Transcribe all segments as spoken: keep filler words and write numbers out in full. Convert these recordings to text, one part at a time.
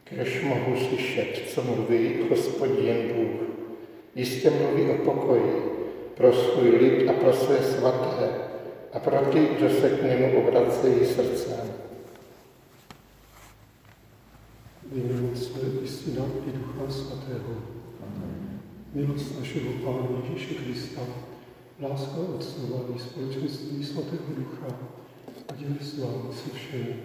Kéž mohu slyšet, co mluví Hospodin Bůh. Jistě mluví o pokoji pro svůj lid a pro své svaté a pro ty, kdo se k němu obracejí srdcem. V jménu Otce i Syna i Ducha Svatého. Milost našeho Pána Ježíše Krista, láska Otcova i společenství Svatého Ducha, ať je s vámi se všemi.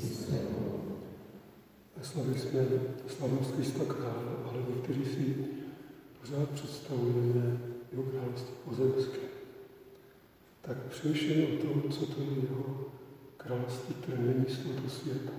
Slavili jsme slavnost Krista Krále, ale někteří si pořád představujeme jeho království pozemské. Tak přemýšlejme o tom, co to je jeho království, které není z tohoto světa.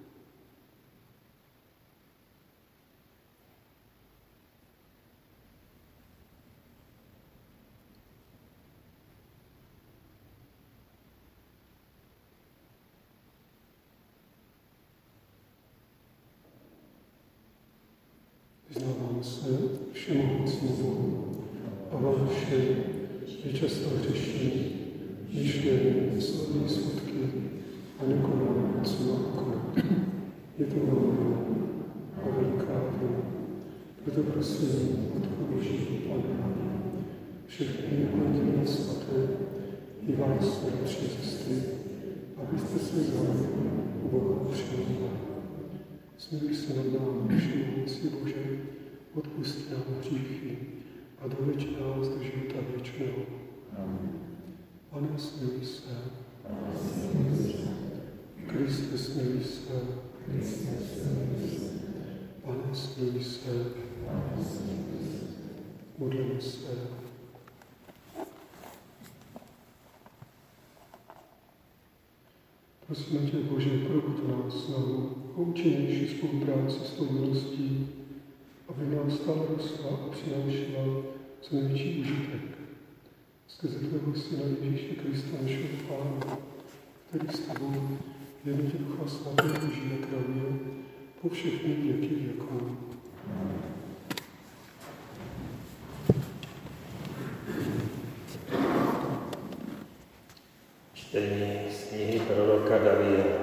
Vyznávám se všemohoucímu Bohu a vám všem, že často hřeší, myšlení, slovy, skutky a nekonám, co mám konat. Je to malá a velká vina. Proto prosím, Matku Božího Panna, všechny anděle svaté i vás, bratři a sestry, abyste se zájmu u Boha přijali. Smiluj se nad námi, všemohoucí Bože, odpusť nám hříchy a doveď nás do života věčného. Pane, smiluj se. Kriste, smiluj se. Pane, smiluj se. Modlíme se. Prosíme tě, Bože, probud nás znovu o účinnější spolupráci s tou milostí, aby nám stále rostla a přinášela co největší užitek. Skrze tvého Syna Ježíše Krista, našeho Pána, který s tebou v jednotě Ducha Svatého žije a králuje po všechny věky věků. Čtení z knihy proroka Daniela.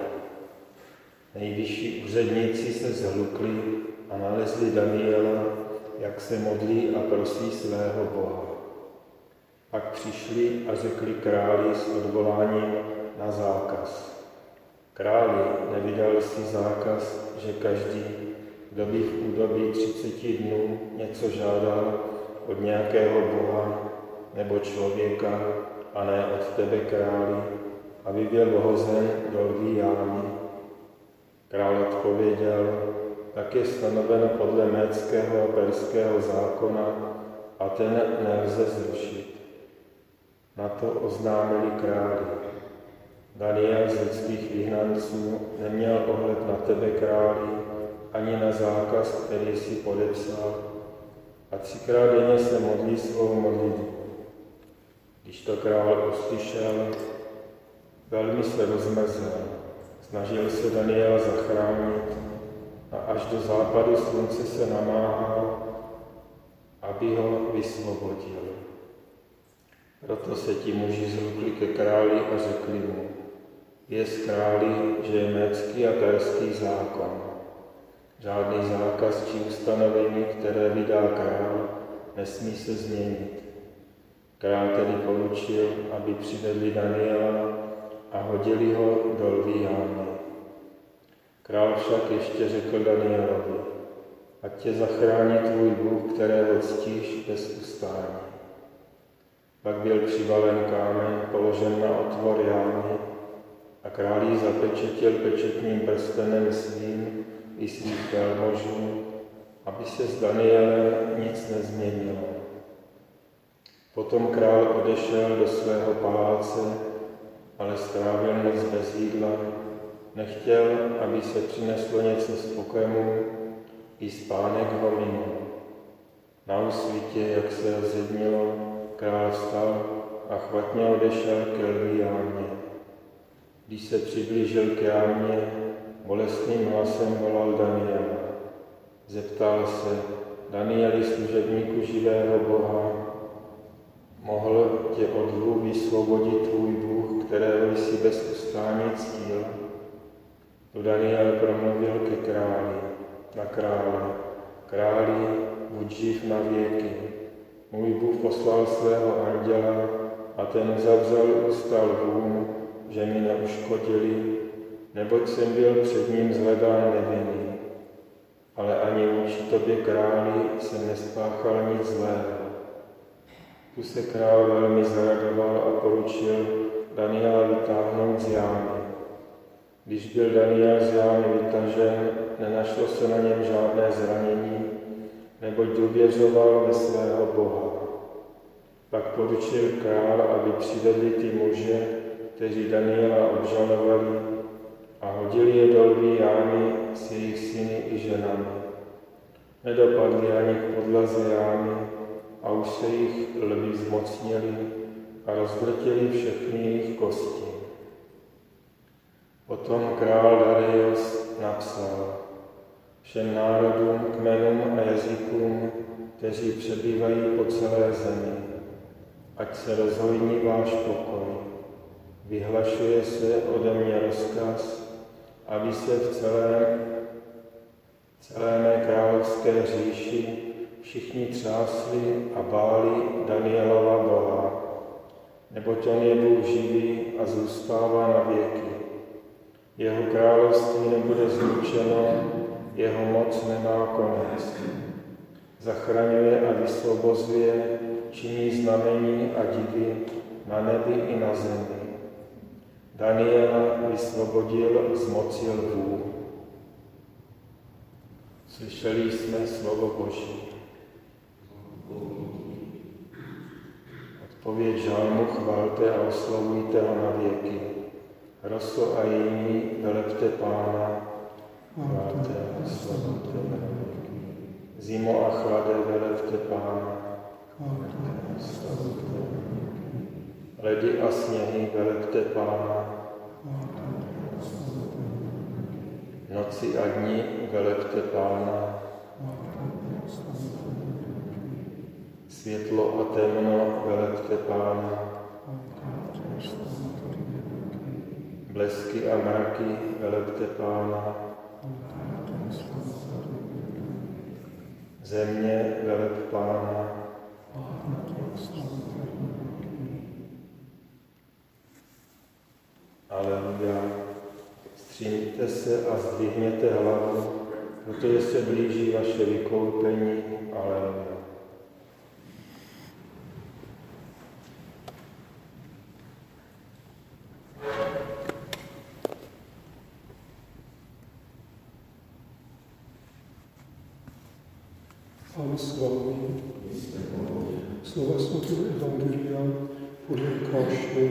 Nejvyšší úředníci se zhlukli a nalezli Daniela, jak se modlí a prosí svého Boha. Pak přišli a řekli králi s odvoláním na zákaz. Králi nevydal si zákaz, že každý, kdo by v údobí třiceti dnů něco žádal od nějakého boha nebo člověka, a ne od tebe, králi, aby byl hozen do lví jámy. Král odpověděl, tak je stanoveno podle médského a perského zákona a ten nelze zrušit. Na to oznámili králi. Daniel z lidských vyhnanců neměl ohled na tebe, králi, ani na zákaz, který si podepsal, a třikrát denně se modlí svou modlitbu. Když to král uslyšel, velmi se rozmrzl, snažil se Daniela zachránit a až do západu slunce se namáhal, aby ho vysvobodil. Proto se ti muži zhlukli ke králi a řekli mu, věz králi, že je médský a perský zákon. Žádný zákaz či ustanovení, které vydá král, nesmí se změnit. Král tedy poručil, aby přivedli Daniela a hodili ho do lví jámy. Král však ještě řekl Danielovi, ať tě zachrání tvůj Bůh, kterého ctíš bez ustání. Pak byl přivalen kámen, položen na otvor jámy a král ji zapečetil pečetním prstenem svým i svých velmožů, aby se s Danielem nic nezměnilo. Potom král odešel do svého paláce, ale strávil noc bez jídla, nechtěl, aby se přineslo něco z pokrmu, i spánek ho minul. Na úsvitě, jak se rozednilo, král vstal a chvatně odešel ke lví jámě. Když se přiblížil k jámě, bolestným hlasem volal Daniela. Zeptal se, Danieli, služebníku živého Boha, mohl tě od lvů vysvobodit tvůj Bůh, kterého jsi bez ustání ctil? Tu Daniel promluvil ke králi. na krále. Králi, buď živ na věky. Můj Bůh poslal svého anděla a ten zavřel ústa lvům, že mi neuškodili, neboť jsem byl před ním shledán nevinný. Ale ani vůči tobě, králi, jsem nespáchal nic zlého. Tu se král velmi zaradoval a poručil Daniela vytáhnout z jámy. Když byl Daniel z jámy vytažen, nenašlo se na něm žádné zranění, neboť důvěřoval ve svého Boha. Pak poručil král, aby přivedli ty muže, kteří Daniela obžalovali, a hodili je do lví jámy s jejich syny i ženami. Nedopadli ani k podlaze jámy a už se jich lví zmocnili a rozdrtili všechny jejich kosti. Potom král Darius napsal všem národům, kmenům a jazykům, kteří přebývají po celé zemi, ať se rozhojní váš pokoj. Vyhlašuje se ode mě rozkaz, aby se v celé, celé mé královské říši všichni třásli a báli Danielova Boha, neboť on je Bůh živý a zůstává na věky. Jeho království nebude zničeno, jeho moc nemá konec. Zachraňuje a vysvobozuje, činí znamení a divy na nebi i na zemi. Daniela vysvobodil z moci lvů. Slyšeli jsme slovo Boží. Odpověď žalmu: chvalte a oslavujte ho na věky. Rosl a jiní, velepte Pána, chvalte a oslavujte ho na věky. Zimo a chlade, velepte Pána, chvalte a oslavujte ho na věky. Ledy a sněhy, velepte Pána, noci a dní, velepte Pána, světlo a temno, velepte Pána, blesky a mraky, velepte Pána, země, veleb Pána, Aleluja. Stříňte se a zdvihněte hlavu, protože se blíží vaše vykoupení. Aleluja. Pán s vámi. Slova svatého evangelia podle Lukáše.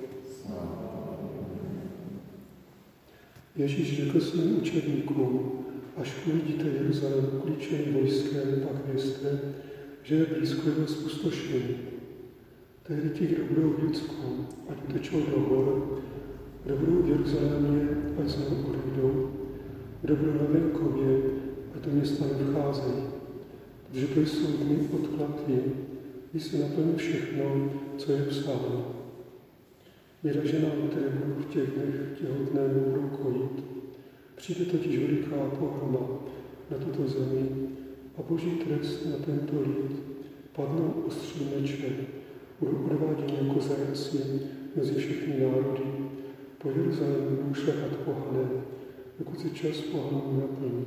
Ježíš řekl svým učedníkům: až uvidíte Jeruzalém uklíčený vojskem, pak vězte, že je blízko jeho zpustošení. Tehdy ti, kdo budou v Judsku, ať utečou do hor, kdo budou v Jeruzalémě, ať znovu odejdou, kdo budou na venkově, ať do města nevcházejí. Protože to jsou dny odkladky, když se naplní všechno, co je psáno. Běda ženám, které budou v těch dnech těhotné, nebudou kojit. Přijde totiž veliká pohroma na tuto zemi a boží trest na tento lid. Padnou ostří meče, budou odváděni jako zajatci mezi všechny národy. Po Jeruzalému budou šlehat pohané, dokud se čas pohanů naplní.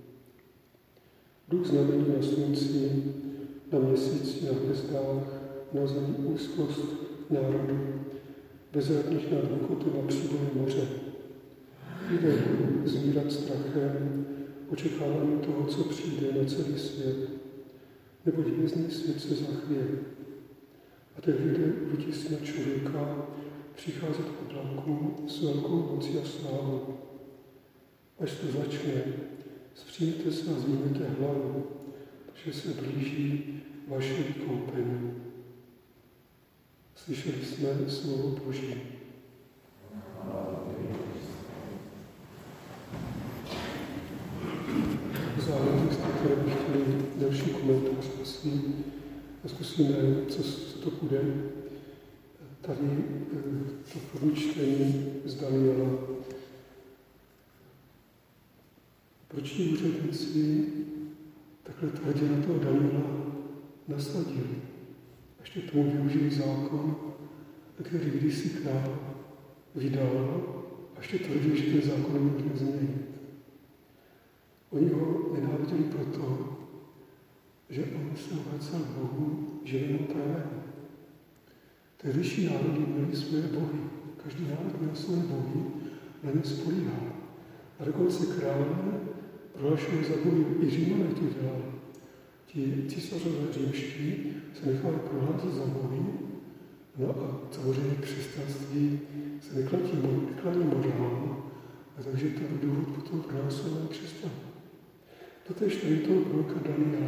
Duch znamení na slunci, na měsíci, na hvězdách, na zemi úzkost národů, bezradných nad hlukotem a příbojem moře. Lidé budou zmírat strachem, očekávání toho, co přijde na celý svět, neboť hvězdný svět se zachvěje. A teď lidé uvidí syna člověka přicházet k oblaku s velkou mocí a slávou. Až to začne, zpříjte se a zmíněte hlavu, protože se blíží vaše vykoupení. Slyšeli jsme slovo Boží. Zároveň texty, které by chtěli další komentář, asi zkusíme, co, co to bude. Tady to první čtení z Daniela. proč ti úředníci takhle tvrdě na toho Daniela nasadili. Ještě k tomu využili zákon, který kdysi král vydal, a ještě tvrdil, že ten zákon nemůže změnit. Oni ho nenáviděli proto, že on se obracel k Bohu živému pravému. Tehdejší národy měli své bohy. Každý národ měl své bohy, na ně spolíhal. A dokonce krále prohlašili za bohy, i Římané to dělali. Ti císařové římští se nechali prohlásit za bohy, no a samozřejmě křesťanství se neklání modlám, a takže to byl důvod potom pronásledování křesťanů. Totež tady toho proroka Daniela.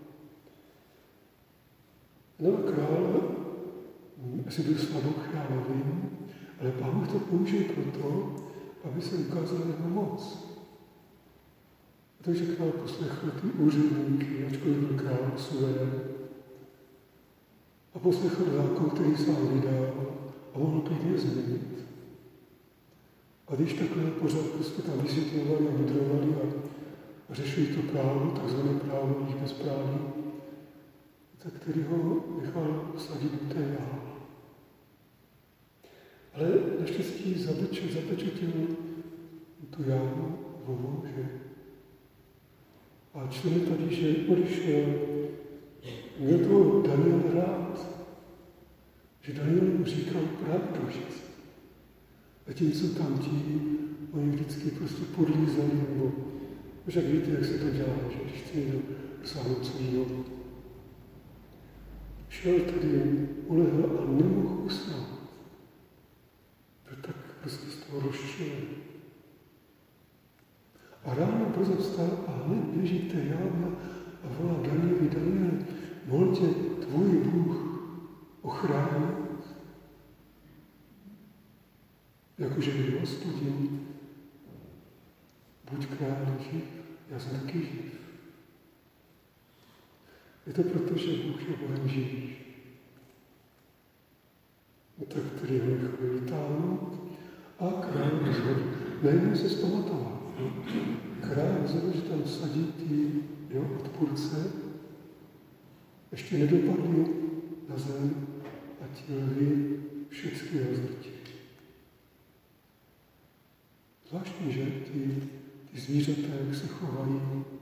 No a král, asi byl slabokrálovým, ale Pán Bůh to použil proto, aby se ukázala jeho moc. Takže král poslechl ty úředníky, ačkoliv byl král suverén, a poslechl zákon, který sám vydal, a mohl klidně změnit. A když takhle pořád prostě tam vysvětlovali a vydrovali a, a řešili to právo, takzvané právo již bezpráví, tak který ho nechal sadit do té jámy. Ale naštěstí zapečetil tu jámu vodu, že? A čteme tady, že odešel, měl to Daniel rád, že Daniel mu říkal pravdu, že? Zatímco tamti, oni vždycky prostě podlízali, nebo však víte, jak se to dělá, že když chce někdo dosáhnout svýho. Šel tady, ulehl a nemohl usnout. Byl tak prostě z toho rozčilený. A ráno brzo vstal a hned běží k té jámě a volá Danielovi, Daniele, mohl tě tvůj Bůh ochránit? Jakože byl Hospodin, buď král živ, já jsem taky živ. Je to proto, že Bůh je Bohem živý. No tak který ho nechal vytáhnout a král rozhodl. Nejenom se zpamatoval. Král rozhodl, že tam sadí ty jeho odpůrce, ještě nedopadli na zem a ti lvi všechny rozvrtili. Zvláštní, že ty, ty zvířata, jak se chovají,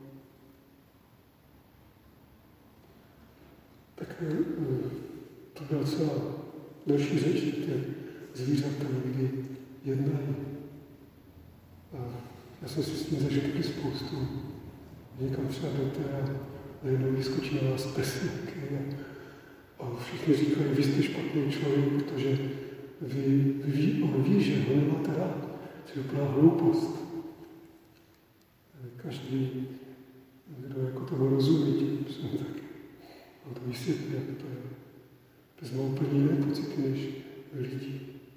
tak to byla celá další řeč, že zvířata někdy jednají. A já jsem si s tím zažil taky spoustu. Někam třeba jdete a najednou vyskočí na vás pes nějaký a, a všichni říkají, vy jste špatný člověk, protože vy, vy, on ví, že ho nemáte rád. To je úplná hloupost. Každý, kdo jako toho rozumí, tím jsem taky. On to vysvětlí, jak to je. Pes má úplně jiné pocity než lidi.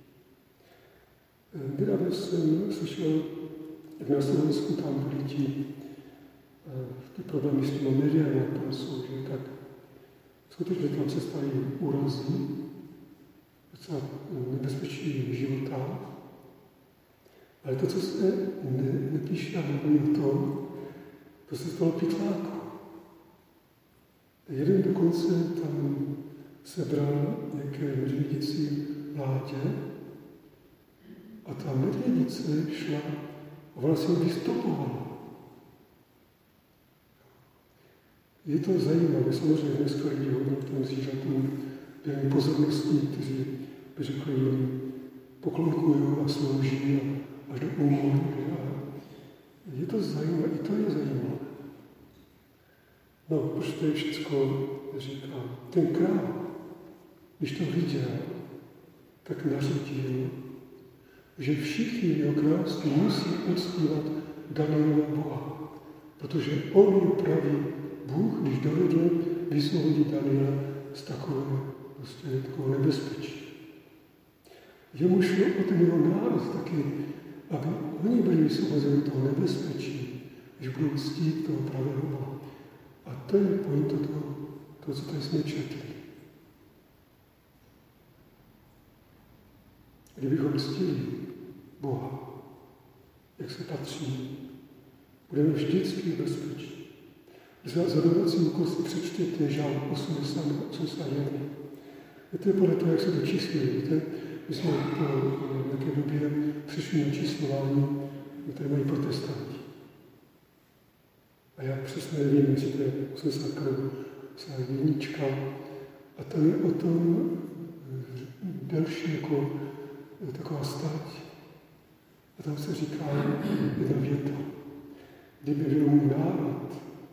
Nedávno jsem slyšel, jak na Slovensku tam byli ti, ty problémy s těma mediálně, jak tam jsou, že tak skutečně tam se staly úrazy, docela nebezpečí života. Ale to, co se ne, nepíše a nemluví o tom, to se stalo pytláku. Jeden dokonce tam sebral nějaké medvědici mládě a ta medvědice šla a vlastně vystupovala. Je to zajímavé, samozřejmě dneska lidi hodně v tom zvířatům věnují pozorností, kteří by řekli, poklonkují a slouží a až do úmoru. Je to zajímavé, i to je zajímavé. No, proč to je všecko říkám? Ten král, když to viděl, tak nařídil, že všichni jeho království musí uctívat Daniela Boha, protože on je pravý Bůh, když dovedl vysvobodit Daniela z takového, prostě takového nebezpečí. Jemu šlo o ten jeho národ taky, aby oni byli vysvobozeni toho nebezpečí, že budou ctít toho pravého Boha. A to je pointa toho, toho, co tady jsme četli. Kdybychom ctili Boha, jak se patří, budeme vždycky v bezpečí. Za zadovací úkol si přečtěte Žálm osmdesát jedna. To je podle toho, jak se to číslí. Víte, my jsme po nějaké době přišli na číslování, které mají protestanti. A já přesně nevím, jestli to je osmdesát nebo jednička. A tam je o tom delší jako taková stať. A tam se říká jedna věta. Kdyby byl můj národ,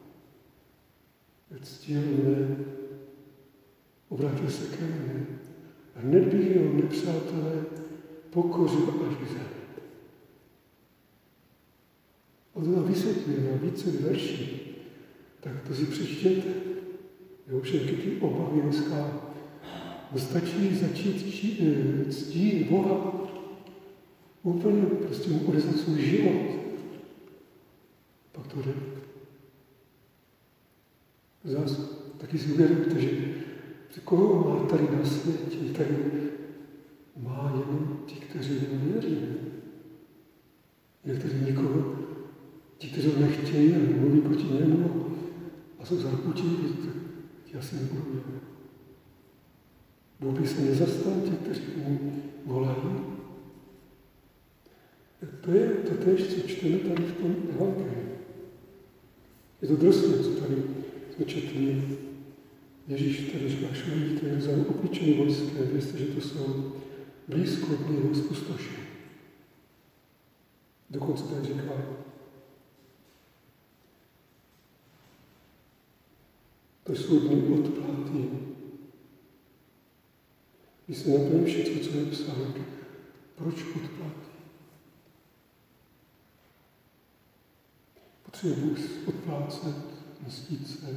ctil mne, obrátil se ke mně, hned bych jeho nepřátelé pokořil až k zemi. A to nám vysvětluje na více verší, tak to si přečtěte. Jo, všechny ty obavy dneska. Stačí začít ctít Boha, úplně prostě mu odezat svůj život. Pak to jde. Zás taky si uvědomíte, že koho má tady na světě, tady má jenom ti, kteří nevěří. Někteří nikoho, ti, kteří ho nechtějí a mluví proti němu a jsou zarputí, tak já si nebudu vědět. Bůh by se nezastal těch, kteří mu volají. To je to též, co čteme tady v tom evangeliu. Je to drsné, co tady jsme četli. Ježíš tady říká, šlejte za obličení vojské, vězte, že to jsou blízko dny jeho zpustošení. Dokonce tady říká, to jsou dny odplaty. Když se naplní všechno, co je psáno, proč odplaty? Potřebuje Bůh odplácet, mstít se.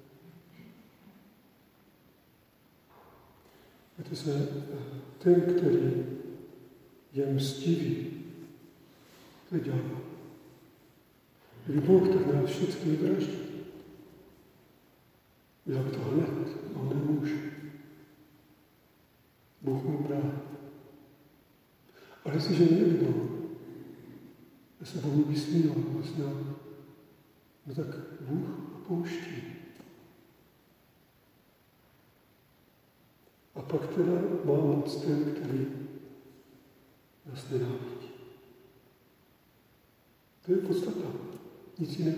Víte se, ten, který je mstivý, to je ďábel. Kdyby Bůh tak nás všechny vyvraždil, udělal to hned, on nemůže. Bůh mu brání. Ale jestliže někdo se Bohu vysmívá, vlastně, no tak Bůh opouští. A pak teda má moc ten, který nás nenávidí. To je podstata. Nic jiného.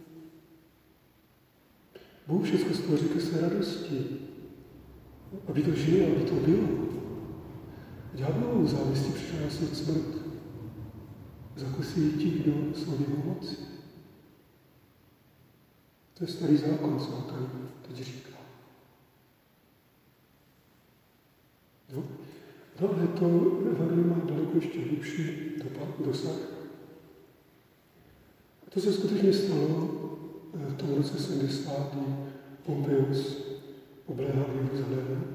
Bůh všechno stvoří ke své radosti. Aby to žilo, aby to bylo. Ďáblovou závistí přišla na svět smrt. Zakusí ti, kdo jsou jeho moci. To je starý zákon, co tady teď říká. Jo? No ale to evangelium má daleko ještě hlubší dosah. A to se skutečně stalo v tom roce sedmdesát, kdy Pompejus obléhal Jeruzalém.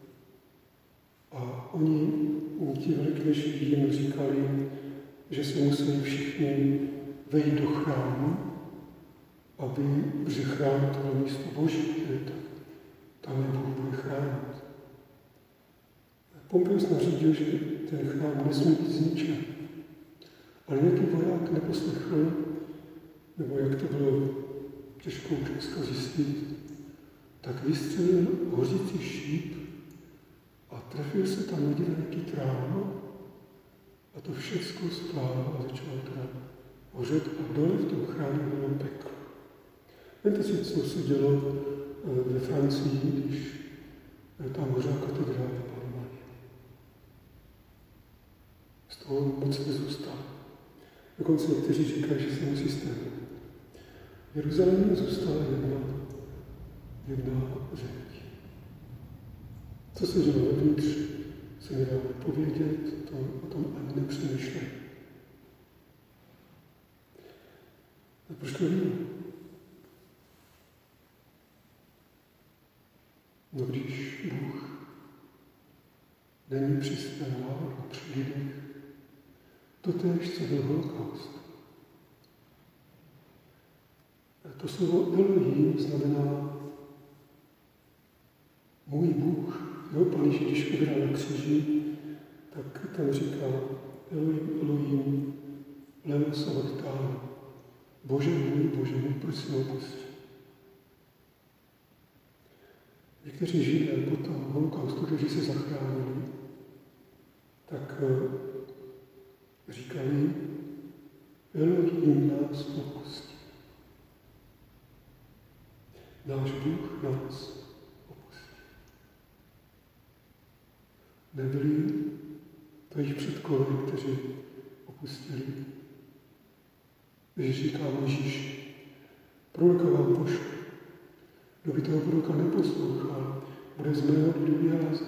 A oni, ti veliknější jim říkali, že se museli všichni vejít do chrámu, aby, protože chrám to bylo místo Boží, tak tam je Bůh bude chránit. Pompejus nařídil, že ten chrám nesmí být zničen. Ale nějaký voják neposlechl, nebo jak to bylo těžko už dneska zjistit, tak vystřelil hořící šíp a trefil se tam někde na nějaký trám a to všechno spálilo a začalo teda hořet a dole v tom chrámě bylo peklo. Víte si, co se dělo ve Francii, když tam hořela katedrála Panny Marie. Z toho moc nezůstalo. Dokonce někteří říkají, že se musí stát. V Jeruzalémě zůstala jedna, jedna zeď. Co se dělo vevnitř, se nedá povědět, to, o tom ani nepřemýšlej. A proč to víme? No když Bůh není při svém národu, při lidech, to též, co byl holokaust. To slovo Elohim znamená můj Bůh. Jo, Pán Ježíš, když umíral na kříži, tak tam říká Elohim, Elohim, lema sabachthani. Bože můj, Bože můj, proč jsi mě opustil? Někteří Židé po tom holokaustu, kteří se zachránili, tak říkali, Elohim nás opustil. Náš Bůh nás opustil. Nebyli to jejich předkové, kteří opustili. Ježíš říká Ježíš, proroka vám pošlu. Kdo by toho proroka neposlouchal, bude z mého lidu vyházen.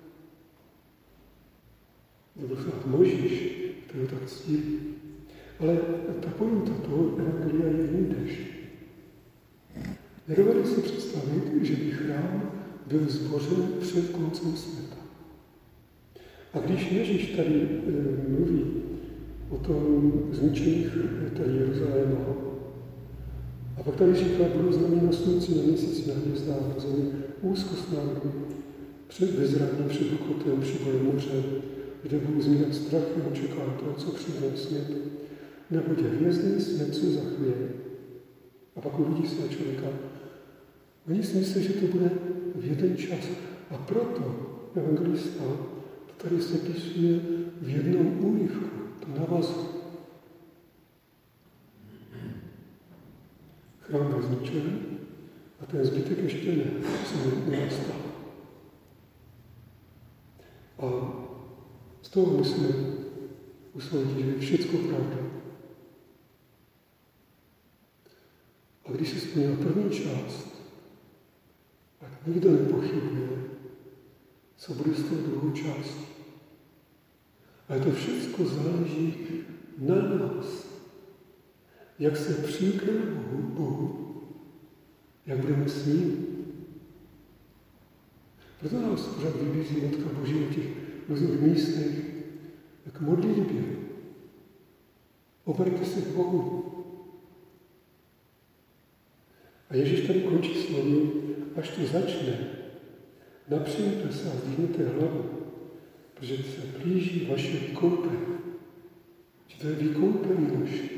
To byl snad Mojžíš, který ho tak ctil. Ale ta pointa toho evangelia je jindež. Nedovedli si představit, že by chrám byl zbořen před koncem světa. A když Ježíš tady e, mluví o tom zničení tady Jeruzaléma, a pak tady říká, budou znamení na slunci, na měsíci, na hvězdách, na zemi, úzkost národů, před bezradním, před duchotem, při boji moře, kde budou zmínat strachem, očeká to, co přijde svět, neboť hvězdy svět se zachvěje. A pak uvidí se člověka. Oni si myslí, že to bude v jeden čas. A proto evangelista to tady sepisuje v jednom úryvku, to navazuje. Chrám byl zničen a ten zbytek ještě ne, se nenastal. A z toho musíme usoudit, že je všecko pravda. A když se splnila první část, tak nikdo nepochybuje, co bude s tou druhou částí. Ale to všechno záleží na nás. Jak se přijmeme Bohu, Bohu, jak budeme s ním. Proto nás pořád vybízí Matka Boží na těch různých místech, jak modlitbě. Obraťte se k Bohu. A Ježíš tady končí slovy, až to začne. Napřijďte se a zdvihněte hlavu, protože se blíží vaše vykoupení. Že to je vykoupení naše.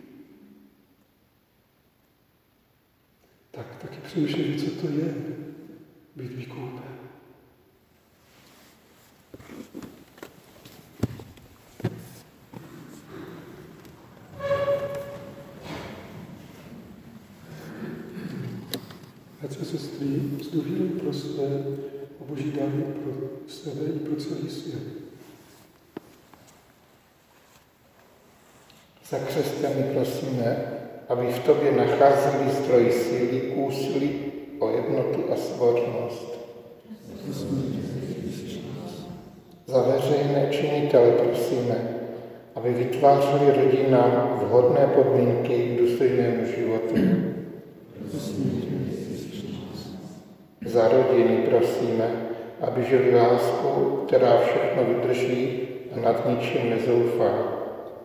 Tak taky přemýšlejte, co to je být vykoupen. Bratři a sestry, s důvěrou prosme o Boží dary pro sebe i pro celý svět. Za křesťany prosíme, aby v tobě nacházeli zdroj síly k úsilí o jednotu a svornost. Za veřejné činitele prosíme, aby vytvářeli rodinám vhodné podmínky k důstojnému životu. Za rodiny prosíme, aby žili lásku, která všechno vydrží a nad ničím nezoufá.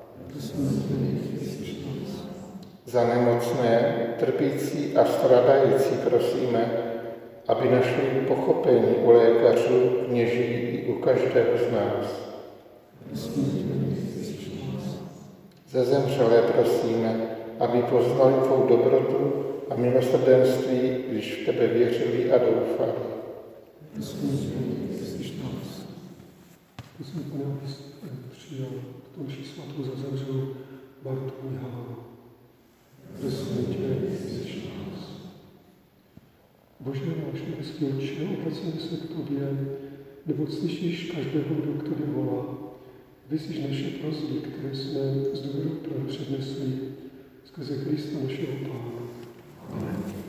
Za nemocné, trpící a stradající prosíme, aby našli pochopení u lékařů, kněží i u každého z nás. Za zemřelé prosíme, aby poznali tvou dobrotu a milosrdenství, když v tebe věřili a doufali. Prosím, Pane, abys přijal k tomu svatou za zemřelou Bartu Mihálu. Prosím tě, vyslyš nás. Bože náš nebeský Otče, obracíme se k tobě, neboť slyšíš každého, kdo k tobě volá. Vyslyš naše prosby, které jsme z důvodu přednesli skrze Krista našeho Pána. Amen.